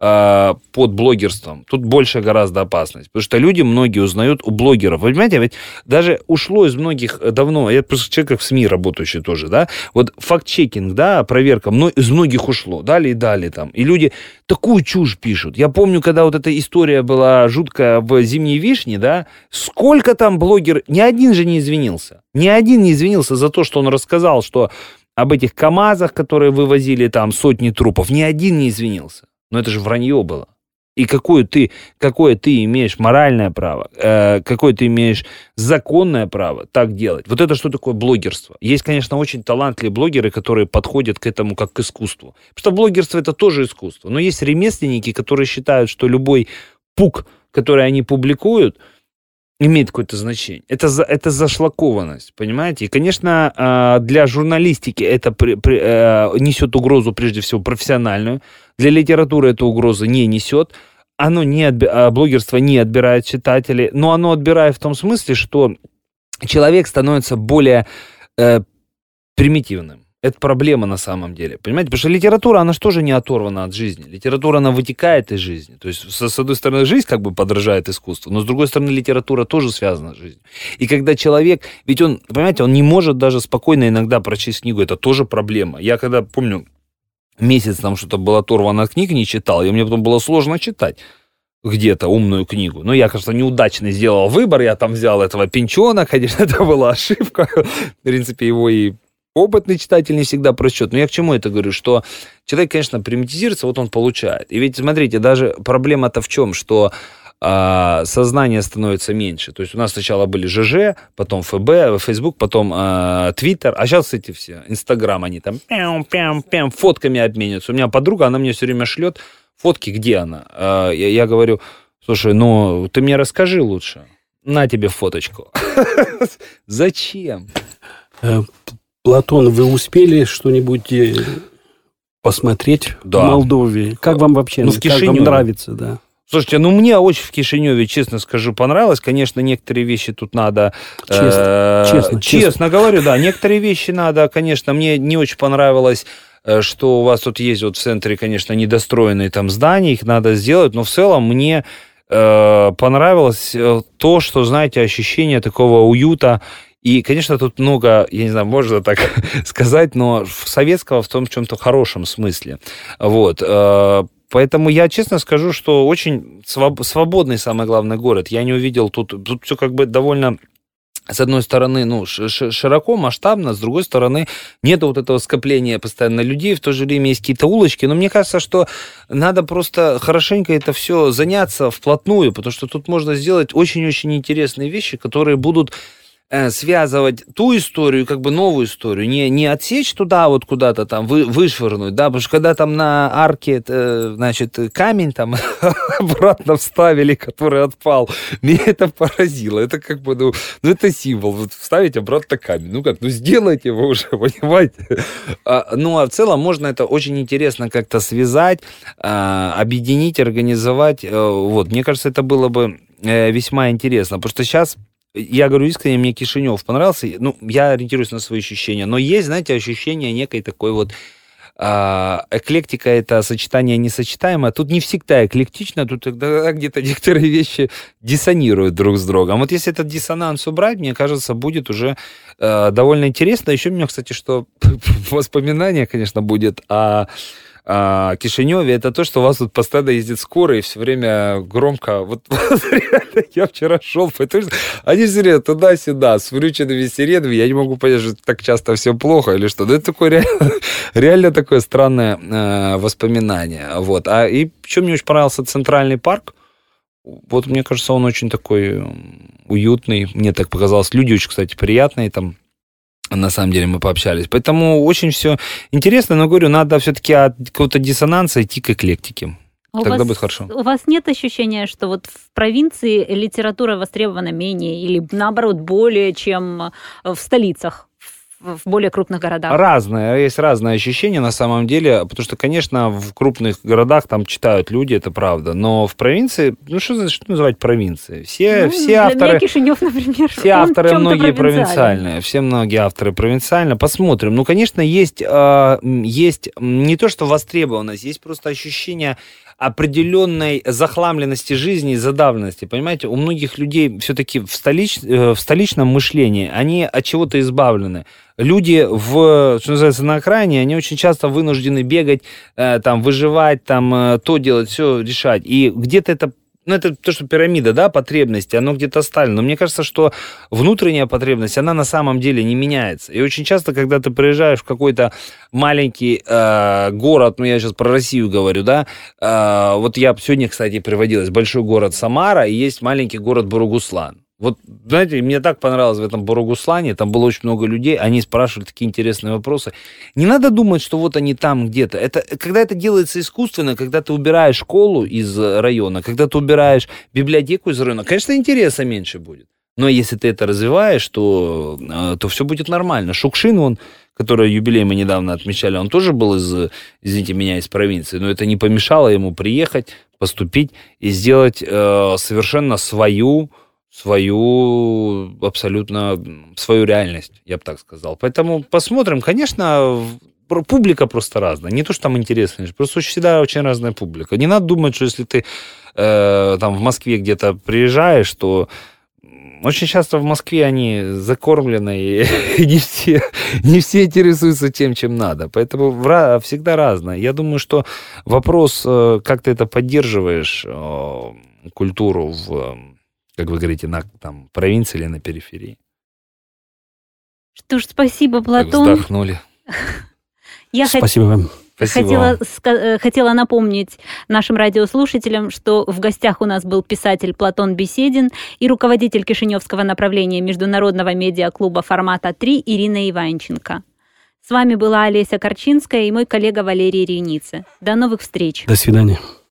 под блогерством, тут больше гораздо опасность. Потому что люди многие узнают у блогеров. Вы понимаете, ведь даже ушло из многих давно, я просто человек в СМИ работающий тоже, да, вот факт-чекинг, да, проверка, из многих ушло, дали там. И люди такую чушь пишут. Я помню, когда вот эта история была жуткая в «Зимней вишне», да, сколько там блогер, ни один же не извинился. Ни один не извинился за то, что он рассказал, что об этих КАМАЗах, которые вывозили там сотни трупов, ни один не извинился. Но это же вранье было. И какое ты имеешь моральное право, какое ты имеешь законное право так делать. Вот это что такое блогерство? Есть, конечно, очень талантливые блогеры, которые подходят к этому как к искусству. Потому что блогерство — это тоже искусство. Но есть ремесленники, которые считают, что любой пук, который они публикуют, имеет какое-то значение. Это зашлакованность, понимаете? И, конечно, для журналистики это несет угрозу, прежде всего, профессиональную. Для литературы эта угроза не несет. Блогерство не отбирает читателей, но оно отбирает в том смысле, что человек становится более примитивным. Это проблема на самом деле, понимаете? Потому что литература, она же тоже не оторвана от жизни. Литература, она вытекает из жизни. То есть, с одной стороны, жизнь как бы подражает искусству, но с другой стороны, литература тоже связана с жизнью. И когда человек, ведь он, понимаете, он не может даже спокойно иногда прочесть книгу, это тоже проблема. Я когда, помню, месяц там что-то было оторвано от книг, не читал, и мне потом было сложно читать где-то умную книгу. Но я, кажется, неудачно сделал выбор, я там взял этого Пинчона, конечно, это была ошибка. В принципе, его и опытный читатель не всегда прочтет. Но я к чему это говорю? Что человек, конечно, примитизируется, вот он получает. И ведь, смотрите, даже проблема-то в чем? Что сознание становится меньше. То есть у нас сначала были ЖЖ, потом ФБ, Фейсбук, потом Твиттер, а сейчас эти все, Инстаграм, они там фотками обмениваются. У меня подруга, она мне все время шлет фотки, где она. Я говорю, слушай, ну ты мне расскажи лучше. На тебе фоточку. Зачем? Платон, вы успели что-нибудь посмотреть в Молдове? Как вам вообще как вам нравится? Да. Слушайте, мне очень в Кишиневе, честно скажу, понравилось. Конечно, некоторые вещи тут надо... Честно говорю, да. Некоторые вещи надо, конечно, мне не очень понравилось, что у вас тут есть вот в центре, конечно, недостроенные там здания, их надо сделать, но в целом мне понравилось то, что, знаете, ощущение такого уюта. И, конечно, тут много, я не знаю, можно так сказать, но советского в том в чем-то хорошем смысле. Вот. Поэтому я честно скажу, что очень свободный, самый главный город. Я не увидел тут все как бы довольно, с одной стороны, широко, масштабно, с другой стороны, нет вот этого скопления постоянно людей, в то же время есть какие-то улочки. Но мне кажется, что надо просто хорошенько это все заняться вплотную, потому что тут можно сделать очень-очень интересные вещи, которые будут связывать ту историю, как бы новую историю, не отсечь туда вот куда-то там, вышвырнуть, да, потому что когда там на арке, значит, камень там обратно вставили, который отпал, меня это поразило, это как бы, это символ, вот вставить обратно камень, сделайте его уже, понимаете? А в целом можно это очень интересно как-то связать, объединить, организовать, вот, мне кажется, это было бы весьма интересно, потому что сейчас я говорю искренне, мне Кишинев понравился. Я ориентируюсь на свои ощущения. Но есть, знаете, ощущение некой такой вот эклектика – это сочетание несочетаемое. Тут не всегда эклектично, тут тогда где-то некоторые вещи диссонируют друг с другом. Вот если этот диссонанс убрать, мне кажется, будет уже довольно интересно. Еще у меня, кстати, что воспоминание, конечно, будет о Кишиневе, это то, что у вас тут постоянно ездит скорые, и все время громко. Вот реально, я вчера шел, потому что они все время туда-сюда, с включенными сиренами. Я не могу понять, что так часто все плохо или что. Но это такое реально такое странное воспоминание. Вот. И еще мне очень понравился Центральный парк. Вот мне кажется, он очень такой уютный. Мне так показалось. Люди очень, кстати, приятные там. На самом деле мы пообщались. Поэтому очень все интересно, но, говорю, надо все-таки от какого-то диссонанса идти к эклектике. Тогда будет хорошо. У вас нет ощущения, что вот в провинции литература востребована менее или, наоборот, более, чем в столицах? В более крупных городах? Есть разные ощущения на самом деле, потому что, конечно, в крупных городах там читают люди, это правда, но в провинции, что называть провинцией? Все авторы... Для меня Кишинев, например, все авторы многие провинциальные, все многие авторы провинциальные. Посмотрим. Ну, конечно, есть не то, что востребованность, есть просто ощущение определенной захламленности жизни и задавленности. Понимаете, у многих людей все-таки в столичном мышлении они от чего-то избавлены. Люди что называется, на окраине, они очень часто вынуждены бегать, там, выживать, там, то делать, все решать. И где-то это то, что пирамида, да, потребности, оно где-то оставлено. Но мне кажется, что внутренняя потребность, она на самом деле не меняется. И очень часто, когда ты приезжаешь в какой-то маленький город, я сейчас про Россию говорю, да, вот я сегодня, кстати, приводилась, большой город Самара, и есть маленький город Буругуслан. Вот, знаете, мне так понравилось в этом Буругуслане, там было очень много людей, они спрашивали такие интересные вопросы. Не надо думать, что вот они там где-то. Когда это делается искусственно, когда ты убираешь школу из района, когда ты убираешь библиотеку из района, конечно, интереса меньше будет. Но если ты это развиваешь, то все будет нормально. Шукшин, который юбилей мы недавно отмечали, он тоже был извините меня, из провинции, но это не помешало ему приехать, поступить и сделать совершенно свою реальность, я бы так сказал. Поэтому посмотрим. Конечно, публика просто разная. Не то, что там интересно, просто всегда очень разная публика. Не надо думать, что если ты там в Москве где-то приезжаешь, то очень часто в Москве они закормлены, и не все интересуются тем, чем надо. Поэтому всегда разное. Я думаю, что вопрос, как ты это поддерживаешь, культуру в, как вы говорите, на провинции или на периферии. Что ж, спасибо, Платон. Так вздохнули. Спасибо вам. Хотела напомнить нашим радиослушателям, что в гостях у нас был писатель Платон Беседин и руководитель Кишиневского направления Международного медиаклуба «Формата 3» Ирина Иванченко. С вами была Олеся Корчинская и мой коллега Валерий Реницы. До новых встреч. До свидания.